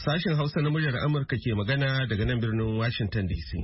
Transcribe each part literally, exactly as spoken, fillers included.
Sashen Hausa na muryar Amurka ke magana daga nan birnin Washington D C.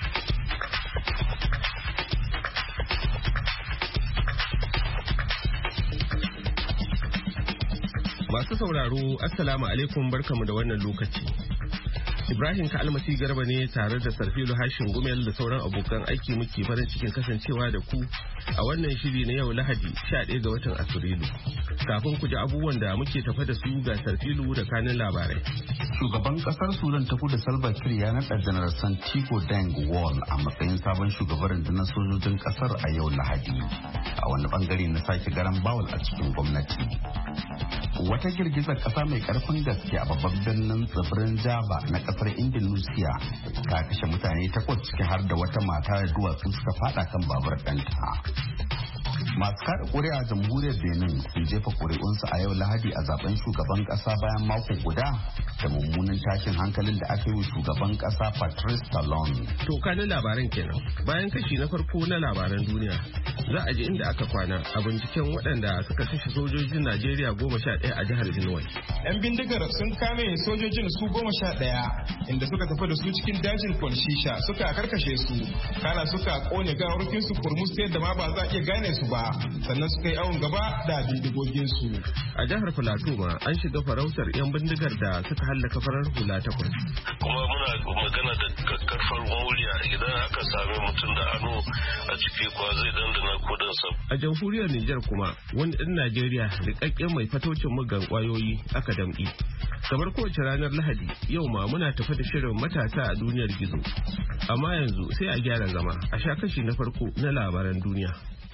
Masu sauraro, Assalamu alaikum, barkamu da wannan lokaci. Ibrahim Kalmasi Garba ne tare da Sarfilu Hashin Gumel da sauran abokan aiki muke farin cikin kasancewa da ku a wannan shiri na yau Lahadi sha ɗaya ga watan Afrilu. Kafin ku ji abubuwan da muke tafa da su ga Sarfilu da kanin labarai. Shugaban kasar Sudan ta kudu Salva Kiir ya naɗa Janar Santiago Deng Wall a matsayin sabon shugaban rundunar sojojin kasar a yau Lahadi a wani bangare na sake garan bawul a cikin gwamnati. Wata girgizar kasa mai karfin gaske a babban birnin tsibirin Java na kasar Indonesia ta kashe mutane takwas ciki har da wata mata da duwatsu suka fada kan babur ɗanta. Masu kada ƙuri'a a jamhuriyar Benin sun jefa ƙuri'unsu a yau Lahadi a zaben shugaban ƙasa bayan mako guda da mummunan tashin hankalin da aka yi wa shugaban ƙasa Patrice Talon. To kanin labaran kenan. Bayan kashi na farko na labaran duniya za a ji inda aka kwana a binciken waɗanda suka kashe sojojin Najeriya goma sha ɗaya a jihar Benue. Yan bindigar sun kame sojojin su goma sha ɗaya inda suka tafi da su cikin dajin Kolshisha suka karkashe su kana suka kone gawarkin su kurmus yadda ma ba za a iya gane su ba sannan suka yi awon gaba da bindigogin su. A jihar Filato ma an shiga farautar yan bindigar da suka hallaka farar hula takwas. Kuma muna magana da kakkarfar mawuliya idan aka sami mutum da hannu a ciki kwa zai dandana kudinsa. A jamhuriyar Nijar kuma wani ɗan Najeriya rikakken mai fatocin mugan kwayoyi aka damƙi. Kamar kowace ranar Lahadi yau ma muna tafi da shirin matasa a duniyar gizo. Amma yanzu sai a gyara zama a sha kashi na farko na labaran duniya.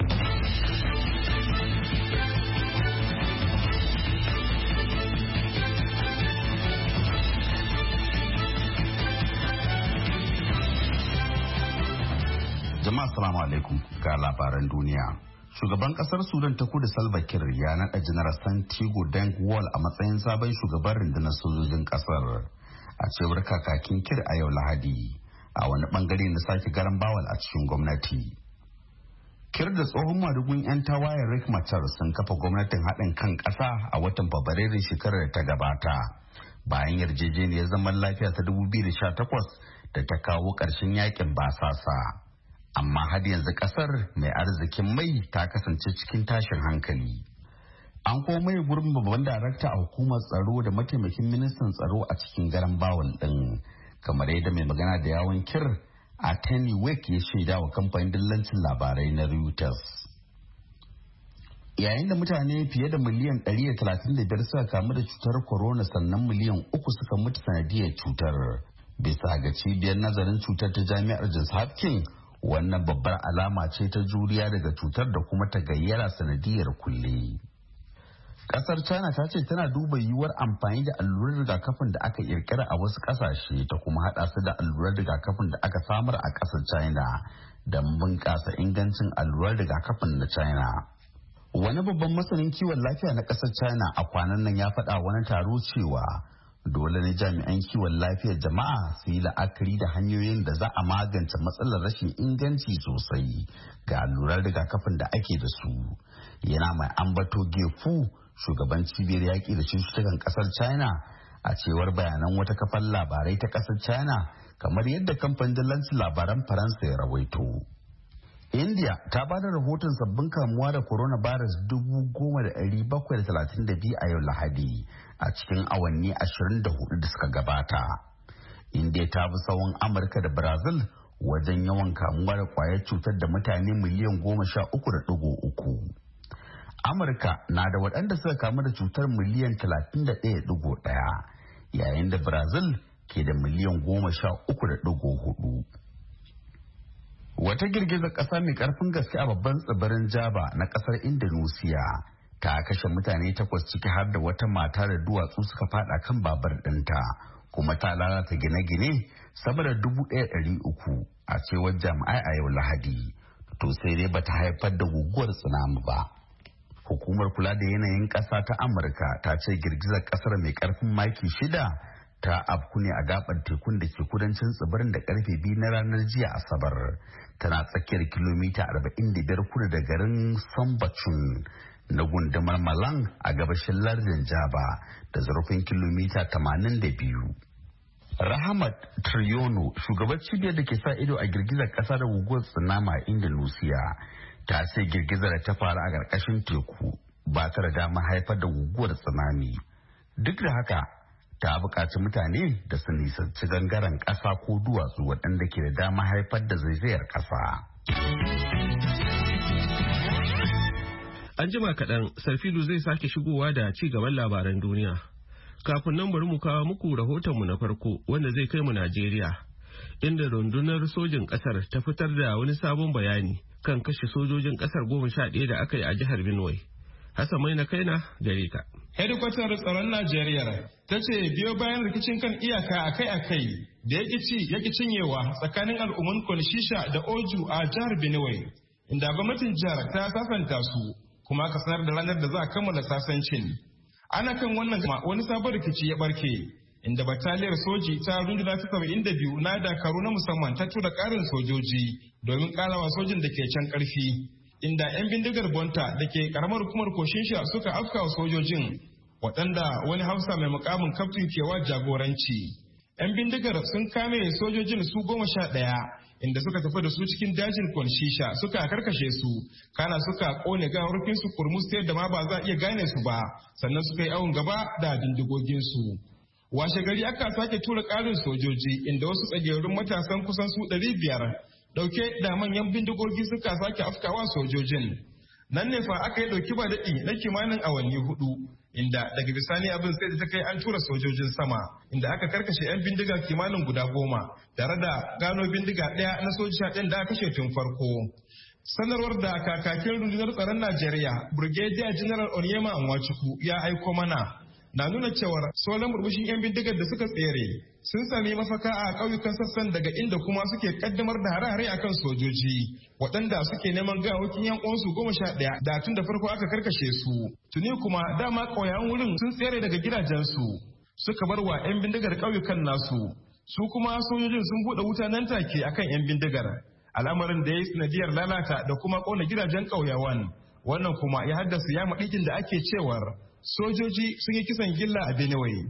Jama'a salamu alaikum ga labaran duniya. Shugaban kasar Sudan ta kudu Salva Kiir ya naɗa Janar Santiago Deng Wall a matsayin sabon shugaban rundunar sojojin kasar a cewar kakakin Kiir a yau Lahadi a wani bangare na sake garan bawal a cikin gwamnati. Kiir da tsohon madugun 'yan tawayen Riek Machar sun kafa gwamnatin haɗin kan ƙasa a watan Fabrairun shekarar da ta gabata bayan yarjejeniyar zaman lafiya ta dubu biyu da sha takwas da ta kawo ƙarshen yakin basasa. Amma har yanzu kasar mai arzikin mai ta kasance cikin tashin hankali. An kuma mai gurbin babban darakta a hukumar tsaro da mataimakin ministan tsaro a cikin garan bawul din, kamar yadda mai magana da yawon Kiir a Tony Wake ya shaida wa kamfanin dillancin labarai na Reuters. Yayin da mutane fiye da miliyan ɗari da talatin da biyar suka kamu da cutar corona sannan miliyan uku suka mutu sanadiyar cutar. Bisa ga cibiyar nazarin cutar ta jami'ar Johns Hopkins, wannan babbar alama ce ta juriya daga cutar da kuma ta gayyara sanadiyar kulle. Kasar China ta ce tana duba yiwuwar amfani da allurar rigakafin da aka kirkira a wasu kasashe ta kuma hada su da allurar rigakafin da aka samar a kasar China don bunƙasa ingancin allurar rigakafin na China. Wani babban masanin kiwon lafiya na kasar China a kwanan nan ya faɗa wani taro cewa dole ne jami'an kiwon lafiyar jama'a su yi la'akari da hanyoyin da za a magance matsalar rashin inganci sosai ga allurar rigakafin da ake da su. Yana mai ambato Gefu, shugaban cibiyar yaƙi da cututtukan ƙasar China, a cewar bayanan wata kafar labarai ta ƙasar China, kamar yadda kamfanin dillancin labaran Faransa ya rawaito. India ta ba da rahoton sabbin kamuwa da coronavirus dubu goma da ɗari bakwai da talatin da biyu a yau Lahadi a cikin awanni ashirin da hudu da suka gabata. India ta bi tsawon Amurka da Brazil wajen yawan kamuwa da kwayar cutar da mutane miliyan goma sha uku da ɗigo uku. Amurka na da waɗanda suka kamu da cutar miliyan talatin da ɗaya ɗigo ɗaya yayin da Brazil ke da miliyan goma sha uku da ɗigo hudu. Wata girgizar ƙasa mai ƙarfin gaske a babban tsibirin Java na ƙasar Indonesia ta kashe mutane takwas ciki har da wata mata da duwatsu suka fada kan babar ɗinta kuma ta lalata gine-gine sama da dubu ɗaya ɗari uku a cewar jami'ai a yau Lahadi. To sai dai bata haifar da guguwar tsunami ba. Hukumar kula da yanayin ƙasa ta Amurka ta ce girgizar ƙasar mai ƙarfin maki shida ta afku ne a gabar tekun da ke kudancin tsibirin da karfe biyu na ranar jiya Asabar. Tana tsakiyar kilomita arba'in da biyar kudu da garin Sambachun na gundumar Malang a gabashin lardin Jaba da zurfin kilomita tamanin da biyu. Rahmat Triyono, shugabar cibiyar da ke sa ido a girgizar ƙasa da guguwar tsunami a Indonesia, ta ce girgizar da ta faru a ƙarƙashin teku ba ta da damar haifar da guguwar tsunami. Duk da haka, ta buƙaci mutane da su nisanci gangaren ƙasa ko duwatsu waɗanda ke da damar haifar da zaizayar ƙasa. An jima kaɗan, Sarfilu zai sake shigowa da ci gaban labaran duniya. Kafin nan bari mu kawo muku rahotonmu na farko wanda zai kai mu Najeriya, inda rundunar sojin ƙasar ta fitar da wani sabon bayani kan kashe sojojin ƙasar goma sha ɗaya da aka yi a jihar Benue. Hassan mai na kaina gare ka. Hedikwatar tsaron Najeriya ta ce biyo bayan rikicin kan iyaka akai-akai da ya ci ya cinyewa tsakanin al'umman Kolshisha da Oju a jihar Benue, inda gwamnatin jihar ta sasanta su kuma aka sanar da ranar da za a kammala sasancin. Ana kan wannan wani sabon rikici ya barke inda bataliyar soji ta runduna ta saba'in da biyu na dakaru na musamman ta tura karin sojoji domin karawa sojin da ke can karfi, inda 'yan bindigar Bonta da ke karamar hukumar Koshinsha suka afkawa sojojin waɗanda wani hausa mai mukamin kaftin kewa jagoranci. 'Yan bindigar sun kame sojojin su goma sha ɗaya inda suka tafi da su cikin dajin Konshisha suka karkashe su, kana suka kone gawarkin su kurmus ta yadda ma ba za a iya gane su ba, sannan suka yi awon gaba da bindigogin su. Washe gari aka sake tura ƙarin sojoji inda wasu tsagerun matasan kusan su ɗari biyar dauke da manyan bindigogi suka sake afkawa sojojin. Nan ne fa aka yi ɗauki ba daɗi na kimanin awanni hudu, inda daga bisani abin sai da ta kai an tura sojojin sama, inda aka karkashe 'yan bindiga kimanin guda goma tare da gano bindiga ɗaya na soji sha ɗin da aka kashe tun farko. Sanarwar da kakakin rundunar tsaron Najeriya, Brigadier General Onyema Nwachukwu ya aiko mana na nuna cewar sauran burbushin 'yan bindigar da suka tsere sun sami mafaka a ƙauyukan sassan daga inda kuma suke kaddamar da hare-hare akan sojoji waɗanda suke neman gawakin yan uwansu goma sha ɗaya da tun da farko aka karkashe su. Tuni kuma dama ƙauyen wurin sun tsere daga gidajensu suka bar wa 'yan bindigar ƙauyukan nasu, su kuma sojojin sun buɗe wuta nan take akan 'yan bindigar, al'amarin da ya yi sanadiyar lalata da kuma ƙona gidajen ƙauyawan. Wannan kuma ya haddasa yama ɗikin da ake cewar sojoji sun yi kisan gilla a Benue.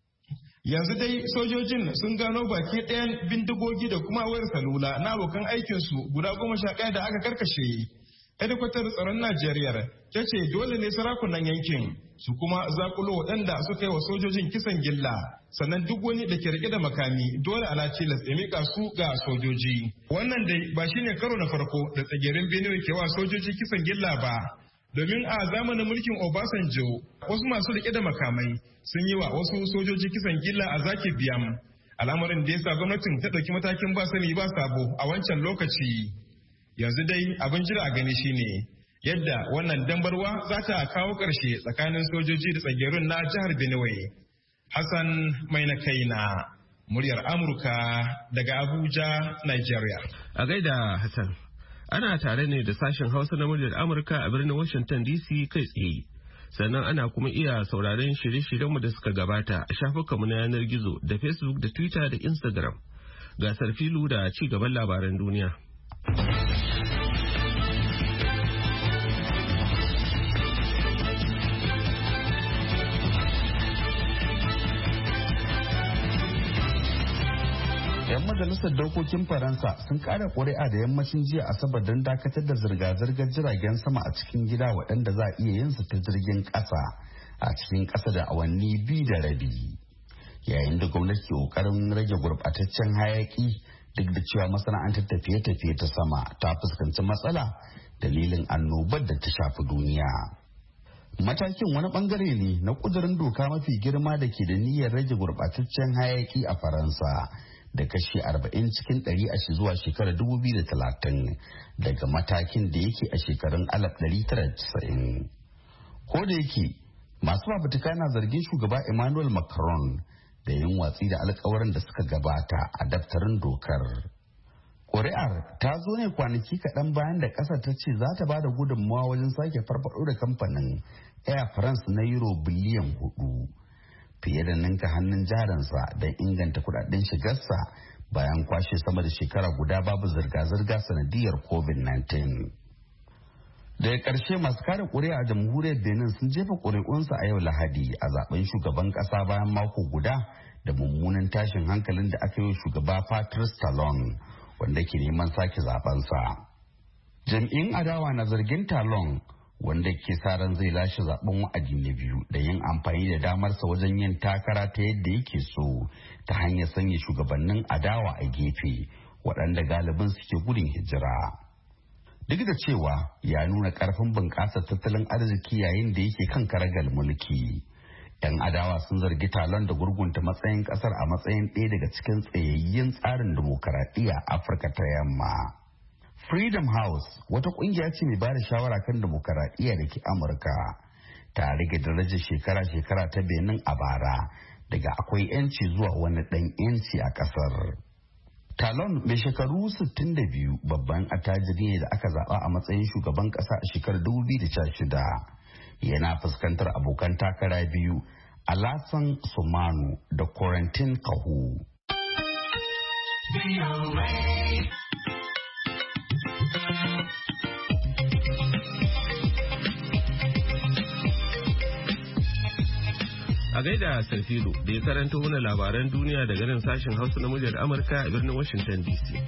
Yanzu dai sojojin sun gano baki ɗayan bindigogi da kuma wayar salula na abokan aikinsu guda goma sha ɗaya da aka karkashe. Hedikwatar tsaron Najeriya ta ce dole ne sarakunan yankin su kuma zakulo waɗanda suka yi wa sojojin kisan gilla, sannan duk wani da ke rike da makami dole ala tilas ya mika su ga sojoji. Wannan dai ba shine karo na farko da tsagerin Benue ke wa sojoji kisan gilla ba. Domin a zamanin mulkin Obasanjo, wasu masu rike da makamai sun yi wa wasu sojoji kisan gilla a Zaki Biam, al'amarin da ya sa gwamnatin ta ɗauki matakin ba sani ba sabo a wancan lokaci. Yanzu dai abin jira a gani shine yadda wannan dambarwa za ta kawo ƙarshe tsakanin sojoji da tsagerun na jihar Benue. Hassan mai na kaina, muryar Amurka daga Abuja, Nigeria. A gaida Hassan. Ana tare ne da sashen Hausa na muryar Amurka a birnin Washington D C kai tsaye. Sannan ana kuma iya sauraron shirye-shiryenmu da suka gabata a shafukanmu na yanar gizo da Facebook da Twitter da Instagram. Gasar filu da ci gaban labaran duniya. 'Yan majalisar dokokin Faransa sun kada ƙuri'a da yammacin jiya Asabar don dakatar da zirga-zirgar jiragen sama a cikin gida waɗanda za a iya yin su ta jirgin ƙasa a cikin ƙasa da awanni biyu da rabi. Yayin da gwamnati ke ƙoƙarin rage gurɓataccen hayaƙi duk da cewa masana'antar tafiye-tafiye ta sama ta fuskanci matsala dalilin annobar da ta shafi duniya. Matakin wani bangare ne na ƙudurin doka mafi girma da ke da niyyar rage gurɓataccen hayaƙi a Faransa da kashi arba'in cikin ɗari a shi zuwa shekarar dubu biyu da talatin daga matakin da yake a shekarun alif ɗari tara da casa'in. Ko da yake masu fafutuka na zargin shugaba Emmanuel Macron da yin watsi da alkawarin da suka gabata a daftarin dokar. Ƙuri'ar ta zo ne kwanaki kaɗan bayan da ƙasar ta ce za ta ba da gudunmawa wajen sake farfaɗo da kamfanin Air France na euro biliyan hudu. Fiye da ninka hannun jarinsa don inganta kudaden shigarsa bayan kwashe sama da shekara guda babu zirga-zirga sanadiyar covid nineteen. Daga ƙarshe masu kare ƙuri'a a jamhuriyar Benin sun jefa ƙuri'unsu a yau Lahadi a zaben shugaban ƙasa bayan mako guda da mummunan tashin hankalin da aka yi shugaba Patrice Talon wanda ke neman sake zabensa. Jam'in adawa na zargin Talon wanda ke sa ran zai lashe zaben wa'adi na biyu da yin amfani da damarsa wajen yin takara ta yadda yake so ta hanyar sanya shugabannin adawa a gefe waɗanda galibin suke gudun hijira. Duk da cewa ya nuna karfin bunƙasar tattalin arziki yayin da yake kan karagal mulki. 'Yan adawa sun zargi Talon da gurgunta matsayin kasar a matsayin ɗaya daga cikin tsayayyen tsarin dimokuraɗiyya a Afirka ta Yamma. Freedom House wata ƙungiya ce mai bada shawara kan dimokuraɗiyya da ke Amurka ta rage darajar shekara-shekara ta Benin a bara daga akwai 'yanci zuwa wani ɗan 'yanci a ƙasar. Talon mai shekaru sittin da biyu babban attajiri ne da aka zaba a matsayin shugaban kasa a shekarar dubu biyu da sha shida yana fuskantar abokan takara biyu Alassane Soumane da Corentin Kahu. A gaida Sarfilo da ya karanta wani labaran duniya daga nan sashen Hausa na muryar Amurka a birnin Washington D C.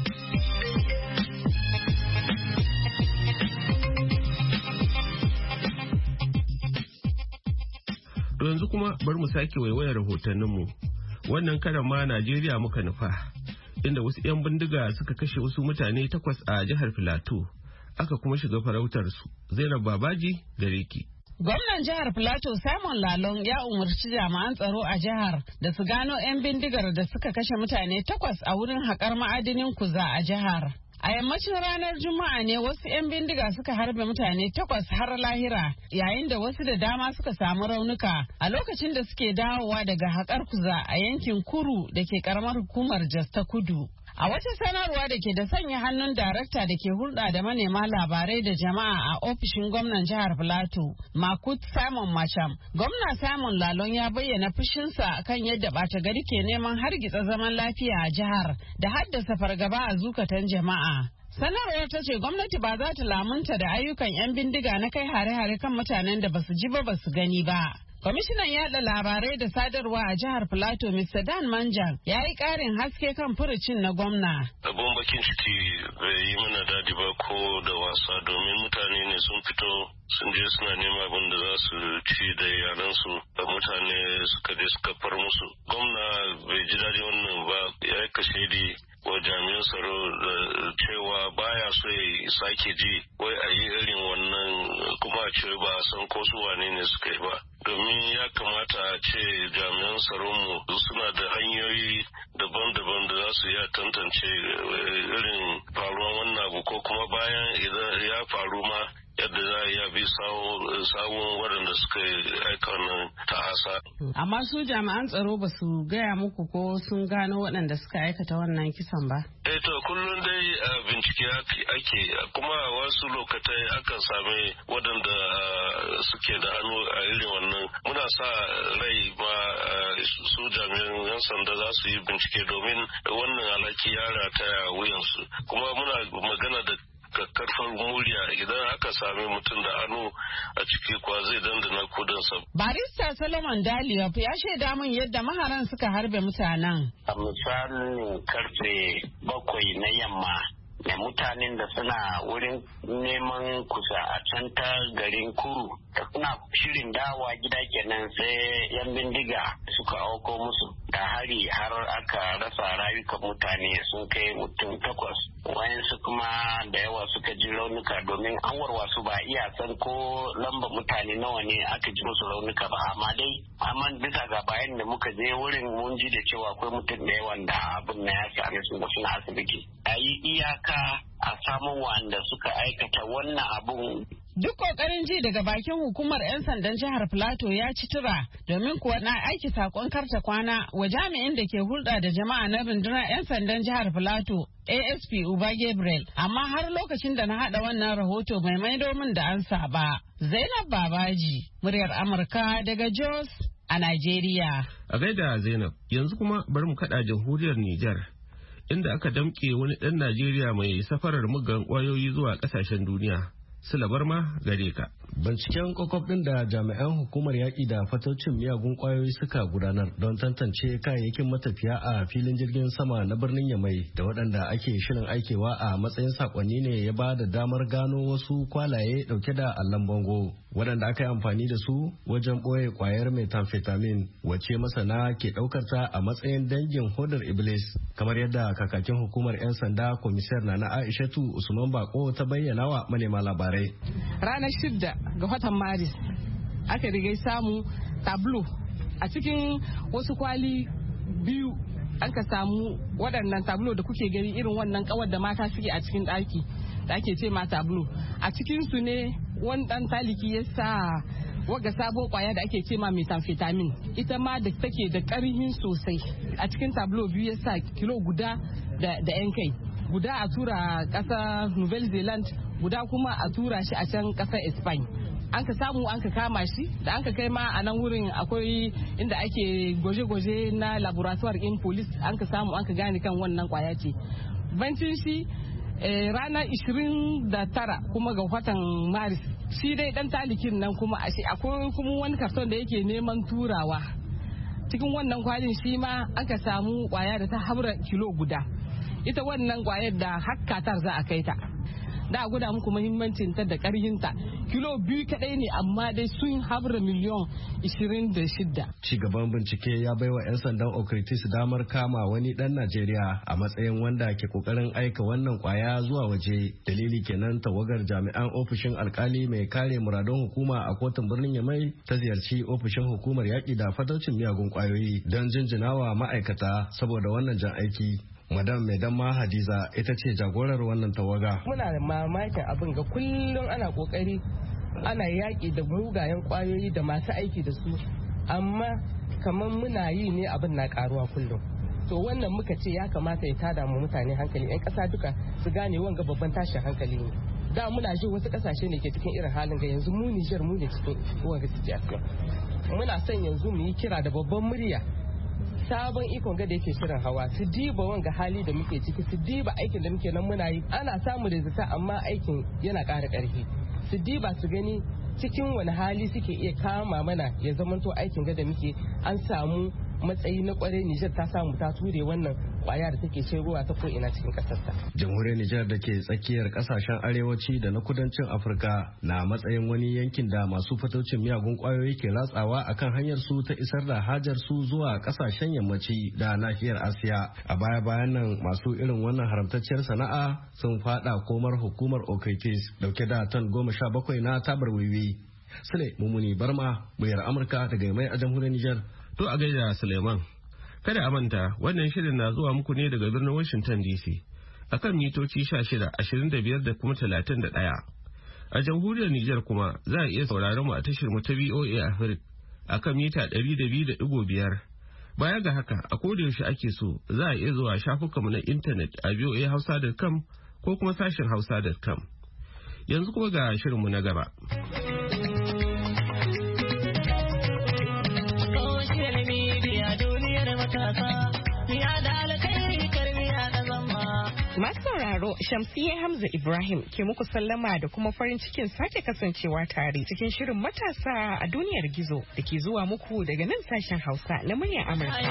To yanzu kuma bar mu sake waiwayar rahotanninmu. Wannan karan ma Najeriya muka nufa, inda wasu 'yan bindiga suka kashe wasu mutane takwas a jihar Filato, aka kuma shiga farautar su. Zainab Babaji gare ki. Gwamnan jihar Plateau Simon Lalong ya umarci jami'an tsaro a jihar da su gano 'yan bindigar da suka kashe mutane takwas a wurin haƙar ma'adinin kuza a jihar. A yammacin ranar Juma'a ne wasu 'yan bindiga suka harbe mutane takwas har lahira, yayin da wasu da dama suka samu raunuka a lokacin da suke dawowa daga haƙar kuza a yankin Kuru da ke karamar hukumar Jos ta Kudu. A wata sanarwa da ke da sanya hannun darakta da ke hulɗa da manema labarai da jama'a a ofishin gwamnan jihar Filato, Makut Simon Macham, gwamna Simon Lalong ya bayyana fushinsa kan yadda ɓata gari ke neman hargitsa zaman lafiya a jihar da haddasa fargaba a zukatan jama'a. Sanarwar ta ce gwamnati ba za ta lamunta da ayyukan 'yan bindiga na kai hare-hare kan mutanen da basu ji ba basu gani ba. Kwamishinan yada labarai da sadarwa a jihar Filato, Mister Dan Manjan, ya yi ƙarin haske kan furucin na gwamna. Abun bakin ciki bai yi mana dadi ba ko da wasa, domin mutane ne sun fito sun je suna neman abin da za su ci da yaransu, da mutane suka je suka far musu. Gwamna bai ji daɗi wannan ba, ya yi kashedi wa jami'an tsaro da cewa baya so ya sake ji wai a yi irin wannan kuma a ce ba san ko su wane ne suka yi ba. Domin ya kamata a ce jami'an tsaronmu suna da hanyoyi daban-daban da za su iya tantance irin faruwan wannan abu, ko kuma bayan idan ya faru ma yadda za a iya bi sawun waɗanda suka aika wannan ta'asa. Amma su jami'an tsaro ba su gaya muku ko sun gano waɗanda suka aikata wannan kisan ba? Eh to kullum dai bincike ake, kuma wasu lokatai akan same waɗanda suke da hannu a irin wannan. Muna sa rai ma su jami'an yan sanda za su yi bincike domin wannan alhaki ya rataya wuyansu. Kuma muna magana da karfar murya idan aka sami mutum da hannu a ciki kwa zai dandana kudinsa. Barista Solomon Daliop ya shaida min yadda maharan suka harbe mutanen. A misalin karfe bakwai na yamma da mutanen da suna wurin neman kusa a can ta garin Kuru da suna shirin dawa gida kenan sai yan bindiga suka auko musu da hari har aka rasa rayukan mutane sun kai mutum takwas. Wayansu kuma da yawa suka ji raunuka domin an warwasu ba iya san ko lamba mutane nawa ne aka ji musu raunuka ba, amma dai amma bisa ga bayan da muka je wurin mun ji da cewa akwai mutum da yawan da abin na ya same su da suna asibiti. A yi iyaka a samu wanda suka aikata wannan abun. Duk kokarin ji daga bakin hukumar 'yan sandan jihar Filato ya ci tura, domin kuwa na aiki sakon karta kwana wa jami'in da ke hulɗa da jama'a na rundunar 'yan sandan jihar Filato A S P Uba Gabriel, amma har lokacin da na haɗa wannan rahoto mai maido min da ansa ba. Zainab Babaji, muryar Amurka daga Jos a Najeriya. A gaida Zainab, yanzu kuma bari mu kaɗa jamhuriyar Nijar, inda aka damƙe wani ɗan Najeriya mai safarar muggan ƙwayoyi zuwa ƙasashen duniya Sulabar ma gare ka. Binciken kwakwaf ɗin da jami'an hukumar yaƙi da fataucin miyagun ƙwayoyi suka gudanar don tantance kayayyakin matafiya a filin jirgin sama na birnin Yamai da waɗanda ake shirin aikewa a matsayin sakonni ne ya ba da damar gano wasu kwalaye ɗauke da allon bango waɗanda aka yi amfani da su wajen ɓoye ƙwayar methamphetamine wacce masana ke ɗaukar ta a matsayin dangin hodar iblis kamar yadda kakakin hukumar 'yan sanda komisar Nana Aishatu Usman Bako ta bayyana wa manema labarai. Ranar shidda ga watan Maris aka riga samu tablo a cikin wasu kwali biyu an ka samu waɗannan tablo da kuke gani irin wannan kawar da mata suke a cikin ɗaki da ake ce ma tablo a cikin su ne wani ɗan taliki ya sa waga sabo kwaya da ake ce ma methamphetamine ita ma da take da ƙarhin sosai a cikin tablo biyu ya sa kilo guda da yan kai guda a tura ƙasa Nouvelle Zealand guda kuma a tura shi a can ƙasar Spain. An ka samu an ka kama shi da an ka kai ma a nan wurin akwai inda ake gwaje-gwaje na laboratoire in police an ka samu an ka gane kan wannan kwaya ce. Bancin shi ranar ishirin da tara kuma ga watan Maris shi dai dan talikin nan kuma akwai kuma wani karton da yake neman turawa. Cikin wannan kwalin shi ma an ka samu kwaya da ta haura kilo guda. Ita wannan kwayar da hakkatar za a kai ta da guda muku muhimmancin ta da karhinta kilo biyu kadai ne amma dai sun habra miliyon ishirin da shida. Ci gaban bincike ya baiwa 'yan sandan Okritis damar kama wani dan Najeriya a matsayin wanda ke kokarin aika wannan kwaya zuwa waje. Dalili kenan tawagar jami'an ofishin alkali mai kare muradun hukuma a kotun birnin Yamai ta ziyarci ofishin hukumar yaƙi da fataucin miyagun kwayoyi don jinjinawa ma'aikata saboda wannan jan aiki. Madam Maidamma Hadiza ita ce jagorar wannan tawaga. Muna da mamakin abin ga kullum ana kokari ana yaƙi da mugayen kwayoyi da masu aiki da su amma kamar muna yi ne abin na karuwa kullum. To wannan muka ce ya kamata ya tada mu mutane hankali 'yan ƙasa duka su gane wanga babban tashin hankali ne. Da muna ji wasu ƙasashe ne ke cikin irin halin ga yanzu mu Nijar mu ne cikin wanga situation. Muna son yanzu mu yi kira da babban murya. Sabon ikon ga da yake shirin hawa su diba wanga hali da muke ciki su diba aikin da muke nan muna yi ana samu da zata amma aikin yana ƙara ƙarfi su diba su gani cikin wani hali suke iya kama mana ya zamanto aikin ga da muke an samu matsayi na kwarai Nijar ta samu ta ture wannan kwaya da take ce ruwa ta ko ina cikin kasarta. Jamhuriyar Nijar da ke tsakiyar kasashen arewaci da na kudancin Afirka na matsayin wani yankin da masu fataucin miyagun kwayoyi ke ratsawa akan hanyar su ta isar da hajar su zuwa kasashen yammaci da nahiyar Asiya. A baya bayan nan masu irin wannan haramtacciyar sana'a sun fada komar hukumar Okritis dauke da tan goma sha bakwai na tabar wiwi. Sule Mumuni Barma, muryar Amurka daga mai a jamhuriyar Nijar. To a gaida Suleiman. Kada a manta wannan shirin na zuwa muku ne daga birnin Washington D C akan mitoci sha shida, ashirin da biyar da kuma talatin da ɗaya. A jamhuriyar Nijar kuma za a iya sauraron mu a tashar mu ta V O A Africa akan mita ɗari da biyu da ɗigo biyar. Baya ga haka a koda yaushe ake so za a iya zuwa shafukanmu na intanet a v o a hausa dot com ko kuma sashen hausa dot com. Yanzu kuma ga shirinmu na gaba. Masu sauraro Shamsiyya Hamza Ibrahim ke muku sallama da kuma farin cikin sake kasancewa tare cikin shirin matasa a duniyar gizo da ke zuwa muku daga nan sashen Hausa na muryar Amurka.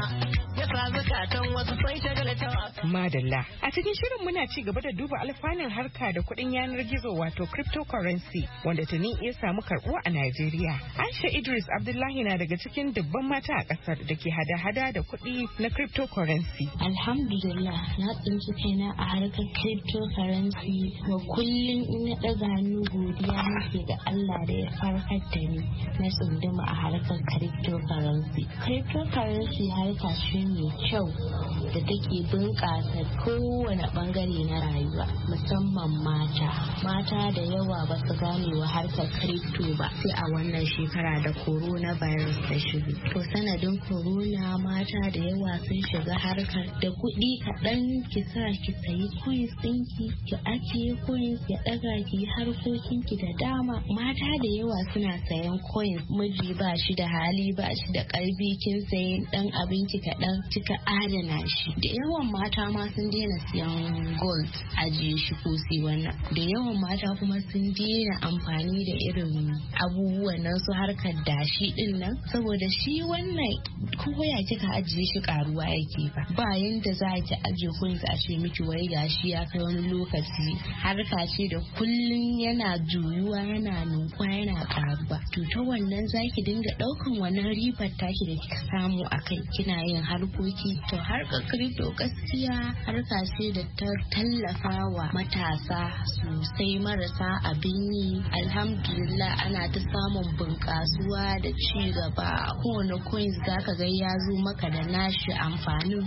Madalla. A cikin shirin muna ci gaba da duba alfanun harka da kuɗin yanar gizo wato cryptocurrency wanda tuni ya samu karɓuwa a Najeriya. Aisha Idris Abdullahi na daga cikin dubban mata a ƙasar da ke hada-hada da kuɗi na cryptocurrency. Alhamdulillah na tsinci kaina a harkar cryptocurrency wa kullum in na ɗaga hannu godiya nake ga Allah da ya farkar da ni na tsunduma a harkar cryptocurrency. Cryptocurrency harka ce mai kyau da take bunƙasa kowane ɓangare na rayuwa musamman mata. Mata da yawa ba su gane wa harkar crypto ba sai a wannan shekara da coronavirus ta shigo. To sanadin corona mata da yawa sun shiga harkar da kuɗi kaɗan ki sa ki sayi coins ɗinki ki ajiye coins ya ɗaga ki harkokinki da dama. Mata da yawa suna sayan coins miji ba shi da hali ba shi da ƙarfi kin sayi ɗan abinci kaɗan kika adana shi shi. Da yawan mata ma sun daina siyan gold ajiye shi ko sai wannan. Da yawan mata kuma sun daina amfani da irin abubuwan nan su harkar dashi din nan saboda shi wannan ko ya kika ajiye shi karuwa yake ba. Ba yanda za ki ajiye coins a ce miki wai gashi ya kai wani lokaci. Harka ce da kullun yana juyuwa yana nunkwa yana karuwa. To ta wannan zaki dinga daukan wannan ribar taki da kika samu akai kina yin harkoki. To harkar crypto gaskiya harka ce da ta tallafa wa matasa sosai marasa abin yi. Alhamdulillah ana ta samun bunƙasuwa da ci gaba. Kowane coins zaka ga ya zo maka da nashi amfanin.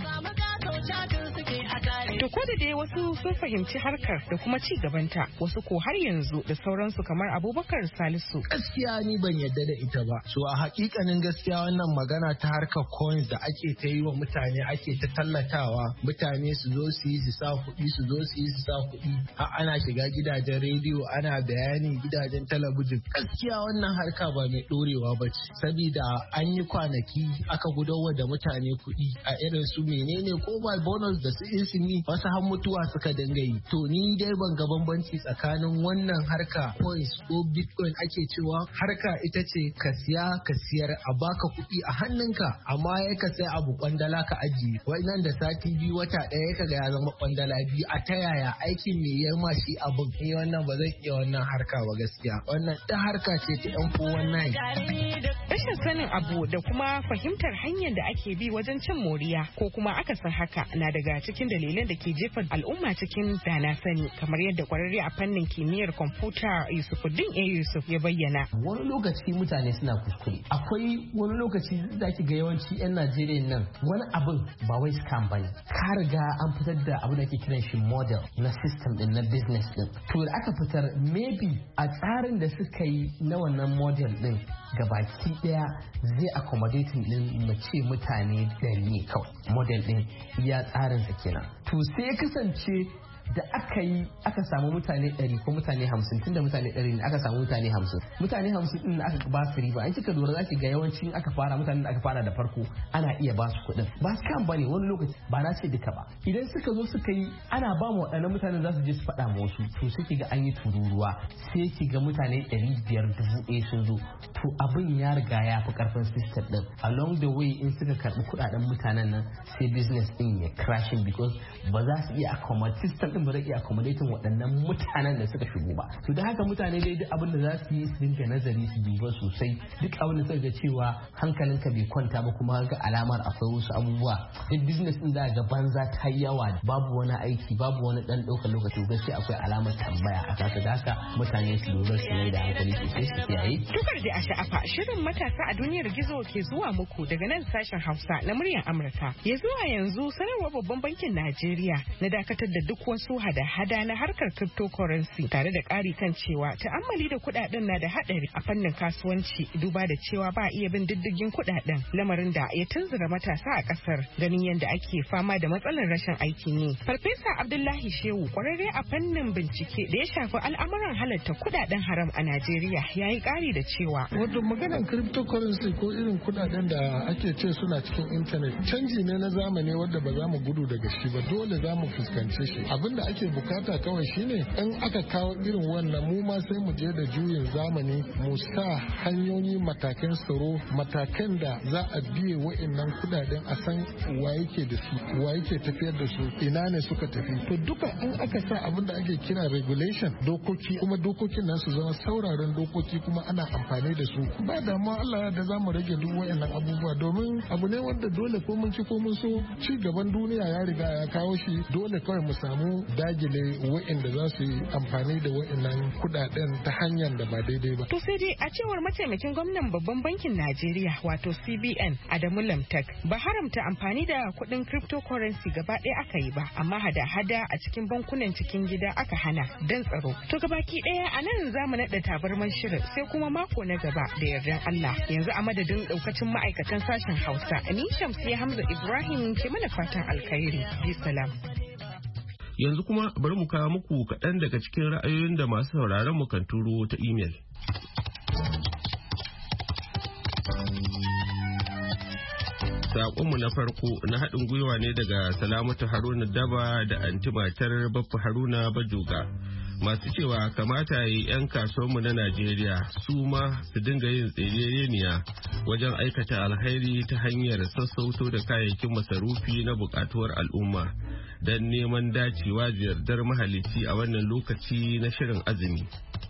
To ko da dai wasu sun fahimci harkar da kuma ci gabanta, wasu ko har yanzu da sauransu kamar Abubakar Salisu. Gaskiya ni ban yadda da ita ba. So a hakikanin gaskiya wannan magana ta harkar coins da ake ta yi wa mutane ake ta tallatawa, mutane su zo su yi su sa kuɗi su zo su yi su sa kuɗi. Har ana shiga gidajen rediyo ana bayani gidajen talabijin. Gaskiya wannan harka ba mai ɗorewa ba ce. Sabida an yi kwanaki aka gudanar da mutane kuɗi a irin su menene ko ba bonus da su isini wasu har mutuwa suka dinga yi. To ni dai ban ga bambanci tsakanin wannan harka coins ko bitcoin ake cewa harka ita ce ka siya ka siyar a baka kuɗi a hannunka amma ya ka sai abu kwandala ka ajiye. Wannan da sati biyu wata ɗaya ka ga ya zama kwandala biyu a ta yaya aikin me ya ma shi abin. Ni wannan ba zan iya wannan harka ba gaskiya. Wannan ta harka ce ta yan four one nine. Rashin sanin abu da kuma fahimtar hanyar da ake bi wajen cin moriya ko kuma akasin haka na daga cikin dalilan da ke jefa al'umma cikin dana sani kamar yadda kwararre a fannin kimiyyar kwamfuta Yusufuddin A Yusuf ya bayyana. Wani lokaci mutane suna kuskure. Akwai wani lokaci da ake ga yawanci 'yan Najeriya nan wani abin ba wai scam bane. Ka riga an fitar da abu da ke kiran shi model na system din na business din. To da aka fitar maybe a tsarin da suka yi na wannan model din gabaki daya zai accommodating din mace mutane dari ne kawai. Model din iya tsarinsa kenan. To sai ya kasance da aka yi aka samu mutane ɗari ko mutane hamsin tunda mutane ɗari ne aka samu mutane hamsin mutane hamsin ɗin aka ba su riba an kika lura za ki ga yawancin aka fara mutanen da aka fara da farko ana iya ba su kuɗin ba su kan bane wani lokaci ba na ce duka ba idan suka zo suka yi ana ba mu waɗannan mutanen za su je su faɗa ma wasu to sai ki ga an yi tururuwa sai ki ga mutane ɗari biyar dubu ɗaya sun zo to abin ya riga ya fi ƙarfin system ɗin along the way in suka karɓi kuɗaɗen mutanen nan sai business ɗin ya crashing because ba za su iya accommodate system ɗin ba zai iya accommodating waɗannan mutanen da suka shigo ba to da haka mutane dai duk abin da za su yi su dinga nazari su duba sosai duk abin da suka ga cewa hankalinka bai kwanta ba kuma ga alamar akwai wasu abubuwa duk business din da ga banza ta yawa babu wani aiki babu wani dan ɗaukar lokaci gaskiya akwai alamar tambaya a kasa da haka mutane su lura su mai da hankali sosai su kiyaye. Tukar da a sha'afa shirin matasa a duniyar gizo ke zuwa muku daga nan sashen Hausa na muryar Amurka ya zuwa yanzu sanarwar babban bankin Najeriya na dakatar da duk wasu hada-hada na harkar cryptocurrency tare da ƙari kan cewa ta'ammali da kuɗaɗen na da haɗari a fannin kasuwanci duba da cewa ba iya bin diddigin kuɗaɗen lamarin da ya tunzura matasa a ƙasar ganin yadda ake fama da matsalar rashin aikin yi. Farfesa Abdullahi Shehu ƙwararre a fannin bincike da ya shafi al'amuran halatta kuɗaɗen haram a Najeriya ya yi ƙari da cewa. Wato maganar cryptocurrency ko irin kuɗaɗen da ake ce suna cikin intanet canji ne na zamani wadda ba za mu gudu daga shi ba dole za mu fuskance shi. Abin da ake bukata kawai shine in aka kawo irin wannan mu ma sai mu je da juyin zamani mu sa hanyoyi matakan tsaro matakan da za a biye wa'annan kudaden a san wa yake da su wa yake tafiyar da su ina ne suka tafi to duka in aka sa abin da ake kira regulation dokoki kuma dokokin nan su zama sauraron dokoki kuma ana amfani da su ba damuwa Allah da za mu rage duk wa'annan abubuwa domin abu ne wanda dole ko mun ci ko mun so ci gaban duniya ya riga ya kawo shi dole kawai mu samu dagile wa'anda za su yi amfani da wa'annan kudaden ta hanyar da ba daidai ba. To sai dai a cewar mataimakin gwamnan babban bankin Najeriya wato C B N Adamu Lamtak ba haramta amfani da kuɗin cryptocurrency gaba ɗaya aka yi ba amma hada-hada a cikin bankunan cikin gida aka hana don tsaro. To gabaki ɗaya a nan za mu naɗa tabarman shirin sai kuma mako na gaba da yardan Allah yanzu a madadin ɗaukacin ma'aikatan sashen Hausa ni Shamsiyya Hamza Ibrahim ke mana fatan alkhairi. Bisalam. Yanzu kuma bari mu kawo muku kaɗan daga cikin ra'ayoyin da masu sauraron mu kan turo ta imel. Saƙonmu na farko na haɗin gwiwa ne daga Salamatu Haruna Daba da antimatar Baffa Haruna Bajoga. Masu cewa kamata yi 'yan kasuwanmu na Najeriya su ma su dinga yin tsereniya wajen aikata alhairi ta hanyar sassauto da kayayyakin masarufi na buƙatuwar al'umma don neman dacewa ziyartar mahalicci a wannan lokaci na shirin azumi.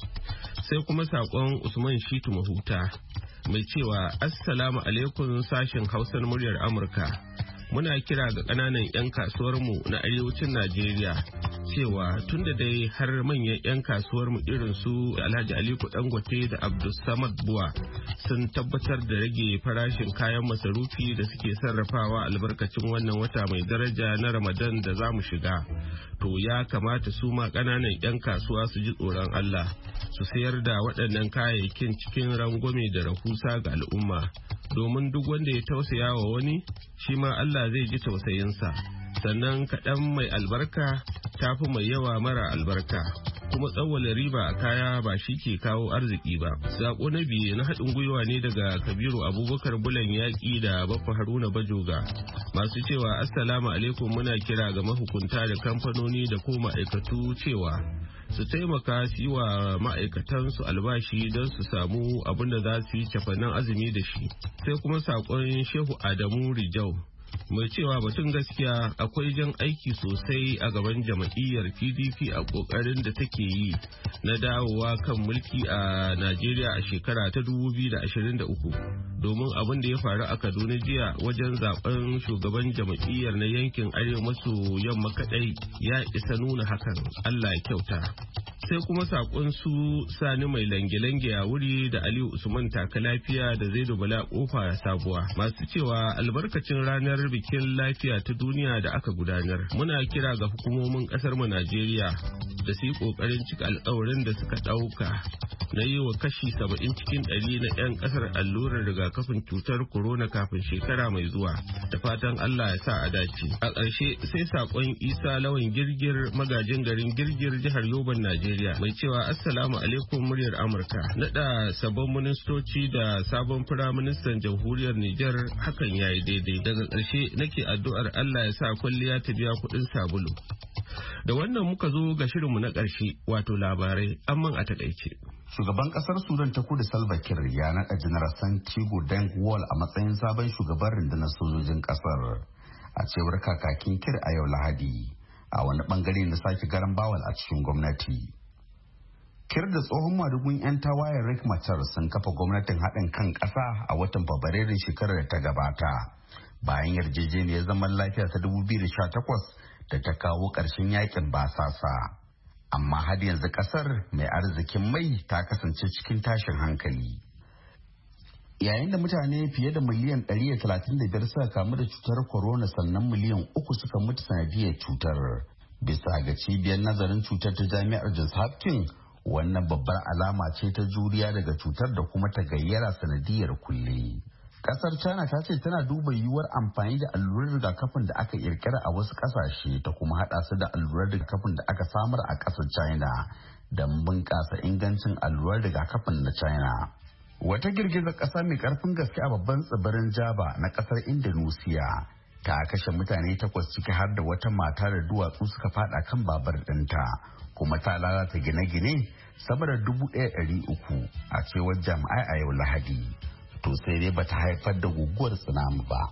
Sai kuma saƙon Usman Shitu Mahuta mai cewa Assalamu alaikum sashen Hausar muryar Amurka. Muna kira ga ƙananan 'yan kasuwarmu na arewacin Najeriya cewa tun da dai har manyan 'yan kasuwarmu irin su Alhaji Aliko Dangote da Abdulsamad Buwa sun tabbatar da rage farashin kayan masarufi da suke sarrafawa albarkacin wannan wata mai daraja na Ramadan da za mu shiga. To ya kamata su ma ƙananan 'yan kasuwa su ji tsoron Allah su sayar da waɗannan kayayyakin cikin rangwame da rahusa ga al'umma. Domin duk wanda ya tausaya wa wani shi ma Allah zai ji tausayinsa, sannan kaɗan mai albarka tafi mai yawa mara albarka, kuma tsawwala riba a kaya ba shi ke kawo arziki ba. Sako na biye na haɗin gwiwa ne daga Kabiru Abubakar Bulan Yaƙi da Baffa Haruna Bajoga masu cewa Assalamu alaikum, muna kira ga mahukunta da kamfanoni da ko ma'aikatu cewa su taimaka su yi wa ma'aikatansu albashi don su samu abin da za su yi cafanan azumi da shi. Sai kuma saƙon Shehu Adamu Rijau mai cewa batun gaskiya akwai jan aiki sosai a gaban jam'iyyar P D P a kokarin da take yi na dawowa kan mulki a Najeriya a shekara ta dubu biyu da ashirin da uku, domin abin da ya faru a Kaduna jiya wajen zaben shugaban jam'iyyar na yankin arewa maso yamma kadai ya isa nuna hakan. Allah ya kyauta. Sai kuma sakon su Sani mai lange-lange a wuri da Aliyu Usman taka lafiya da Zaidu Bala kofa sabuwa masu cewa albarkacin ranar bikin lafiya ta duniya da aka gudanar, muna kira ga hukumomin kasar mu Najeriya da su yi kokarin cika alkawarin da suka dauka na yi wa kashi saba'in cikin ɗari na 'yan kasar allurar rigakafin cutar corona kafin shekara mai zuwa, da fatan Allah ya sa a dace. A ƙarshe sai sakon Isa Lawan Girgir magajin garin Girgir jihar Yoban Najeriya mai cewa Assalamu alaikum muryar Amurka. Nada sabon ministoci da sabon firaministan jamhuriyar Nijar hakan yayi daidai. Daga ƙarshe nake addu'ar Allah ya sa kwalliya ta biya kuɗin sabulu. Da wannan muka zo ga shirinmu na ƙarshe wato labarai amman a takaice. Shugaban kasar Sudan ta kudu Salva Kiir ya naɗa Janar Santiago Deng Wall a matsayin sabon shugaban rundunar sojojin kasar a cewar kakakin Kiir a yau Lahadi a wani bangare na sake garan bawal a cikin gwamnati. Kiir da tsohon madugun 'yan tawayen Riek Machar sun kafa gwamnatin haɗin kan ƙasa a watan Fabrairun shekarar da ta gabata bayan yarjejeniyar zaman lafiya ta dubu biyu da sha takwas da ta kawo ƙarshen yakin basasa. Amma har yanzu kasar mai arzikin mai ta kasance cikin tashin hankali. Yayin da mutane fiye da miliyan ɗari da talatin da biyar suka kamu da cutar corona sannan miliyan uku suka mutu sanadiyar cutar. Bisa ga cibiyar nazarin cutar ta jami'ar Johns Hopkins, wannan babbar alama ce ta juriya daga cutar da kuma ta gayyara sanadiyar kulle. Kasar China ta ce tana duba yiwuwar amfani da allurar rigakafin da aka kirkira a wasu kasashe ta kuma hada su da allurar rigakafin da aka samar a kasar China don bunƙasa ingancin allurar rigakafin na China. Wata girgizar ƙasa mai ƙarfin gaske a babban tsibirin Java na ƙasar Indonesia ta kashe mutane takwas ciki har da wata mata da duwatsu suka fada kan babar ɗinta kuma ta lalata gine-gine sama da dubu ɗaya ɗari uku a cewar jami'ai a yau Lahadi. To sai dai bata haifar da guguwar tsunami ba.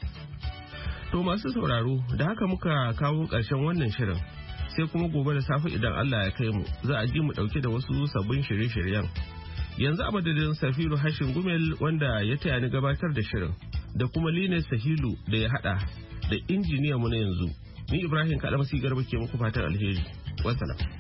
To masu sauraro da haka muka kawo ƙarshen wannan shirin sai kuma gobe da safe idan Allah ya kai mu za a ji mu ɗauke da wasu sabbin shirye-shiryen. Yanzu a madadin Safiru Hashin Gumel wanda ya taya ni gabatar da shirin da kuma Linus Sahilu da ya hada da injiniya mu na yanzu. Ni Ibrahim Kalamasi Garba ke muku fatan alheri. Wassalam.